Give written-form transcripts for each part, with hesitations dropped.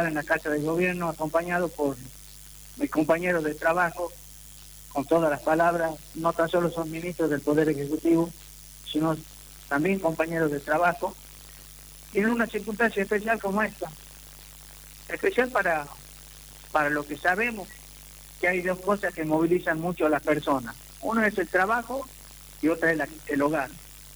en la Casa de Gobierno, acompañado por mis compañeros de trabajo, con todas las palabras. No tan solo son ministros del Poder Ejecutivo, sino también compañeros de trabajo, y en una circunstancia especial como esta. Especial para lo que sabemos, que hay dos cosas que movilizan mucho a las personas. Uno es el trabajo y otra es el hogar.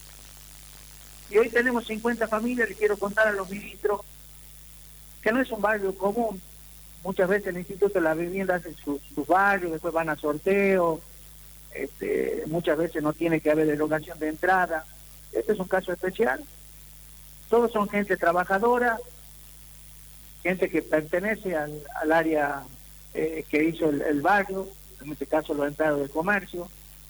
Y hoy tenemos 50 familias, les quiero contar a los ministros que no es un barrio común. Muchas veces el Instituto de la Vivienda hace sus barrios, después van a sorteo, muchas veces no tiene que haber derogación de entrada. Este es un caso especial. Todos son gente trabajadora, gente que pertenece al área que hizo el barrio, en este caso los empleados de comercio,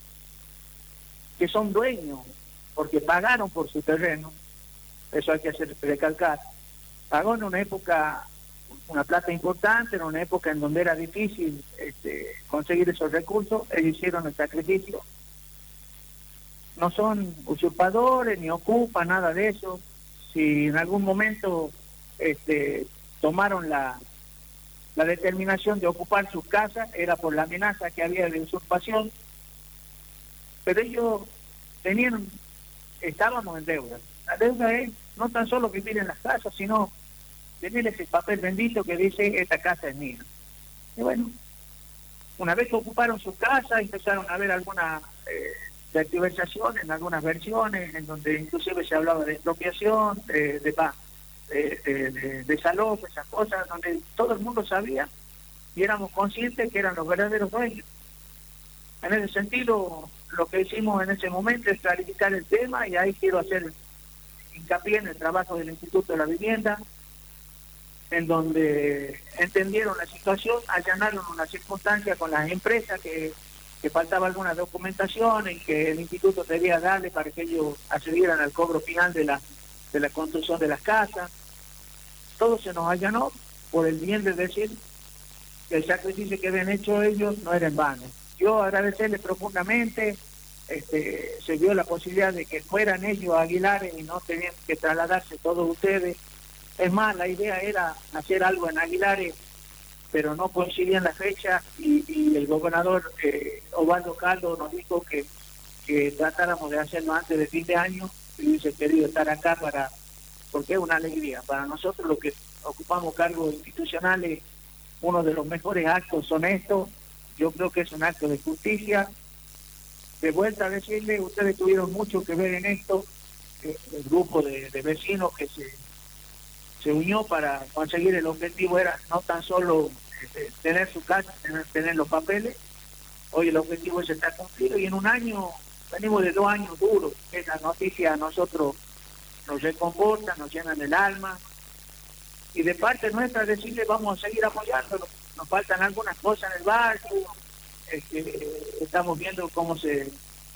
que son dueños, porque pagaron por su terreno. Eso hay que hacer recalcar. Pagó en una época una plata importante, en una época en donde era difícil conseguir esos recursos. Ellos hicieron el sacrificio. No son usurpadores ni ocupan nada de eso. Si en algún momento tomaron la determinación de ocupar sus casas, era por la amenaza que había de usurpación, pero ellos estábamos en deuda. La deuda es no tan solo vivir en las casas, sino tener ese papel bendito que dice: esta casa es mía. Y bueno, una vez que ocuparon su casa, empezaron a haber algunas tergiversaciones en algunas versiones, en donde inclusive se hablaba de expropiación, de desalojo, esas cosas, donde todo el mundo sabía y éramos conscientes que eran los verdaderos dueños. En ese sentido, lo que hicimos en ese momento es clarificar el tema, y ahí quiero hacer hincapié en el trabajo del Instituto de la Vivienda, en donde entendieron la situación, allanaron una circunstancia con las empresas que faltaba alguna documentación y que el instituto debía darle para que ellos accedieran al cobro final de la construcción de las casas. Todo se nos allanó por el bien de decir que el sacrificio que habían hecho ellos no era en vano. Yo agradecerles profundamente, se dio la posibilidad de que fueran ellos a Aguilares y no tenían que trasladarse todos ustedes. Es más, la idea era hacer algo en Aguilares, pero no coincidían las fechas, y el gobernador Osvaldo Caldo nos dijo que tratáramos de hacerlo antes de fin de año, y hubiese querido estar acá porque es una alegría. Para nosotros, los que ocupamos cargos institucionales, uno de los mejores actos son estos. Yo creo que es un acto de justicia. De vuelta a decirle, ustedes tuvieron mucho que ver en esto, el grupo de vecinos que se unió para conseguir el objetivo era no tan solo tener su casa, tener los papeles. Hoy el objetivo se está cumplido, y en un año, venimos de 2 años duros. Esa noticia a nosotros nos reconforta, nos llenan el alma, y de parte nuestra decirle: vamos a seguir apoyándolo. Nos faltan algunas cosas en el barrio, estamos viendo cómo se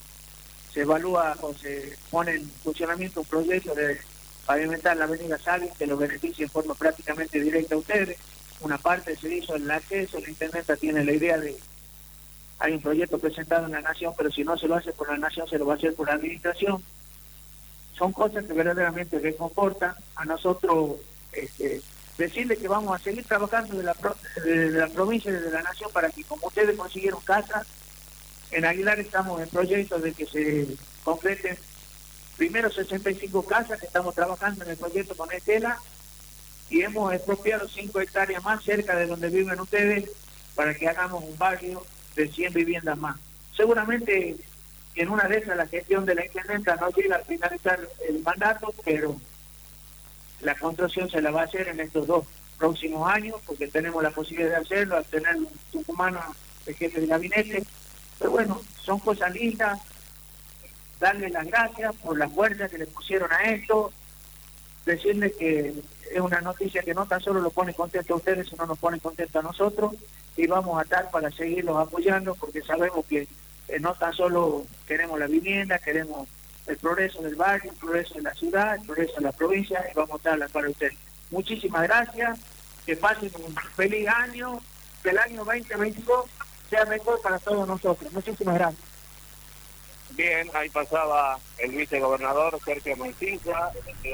evalúa o se pone en funcionamiento un proyecto de pavimentar la avenida Salles, que lo beneficie en forma prácticamente directa a ustedes. Una parte se hizo en el acceso, la intendenta tiene la idea de... Hay un proyecto presentado en la Nación, pero si no se lo hace por la Nación, se lo va a hacer por la Administración. Son cosas que verdaderamente reconfortan a nosotros. Decirles que vamos a seguir trabajando de la provincia y de la Nación para que, como ustedes consiguieron casa, en Aguilar estamos en proyecto de que se concreten primero 65 casas, que estamos trabajando en el proyecto con Estela, y hemos expropiado 5 hectáreas más cerca de donde viven ustedes para que hagamos un barrio de 100 viviendas más. Seguramente en una de esas la gestión de la intendenta no llega a finalizar el mandato, pero la construcción se la va a hacer en estos 2 próximos años, porque tenemos la posibilidad de hacerlo al tener un tucumano de jefe de gabinete. Pero bueno, son cosas lindas. Darles las gracias por la fuerza que le pusieron a esto, decirles que es una noticia que no tan solo lo pone contento a ustedes, sino nos pone contento a nosotros, y vamos a estar para seguirlos apoyando, porque sabemos que no tan solo queremos la vivienda, queremos el progreso del barrio, el progreso de la ciudad, el progreso de la provincia, y vamos a estar para ustedes. Muchísimas gracias, que pasen un feliz año, que el año 2022 sea mejor para todos nosotros. Muchísimas gracias. Bien, ahí pasaba el vicegobernador Sergio Mancilla.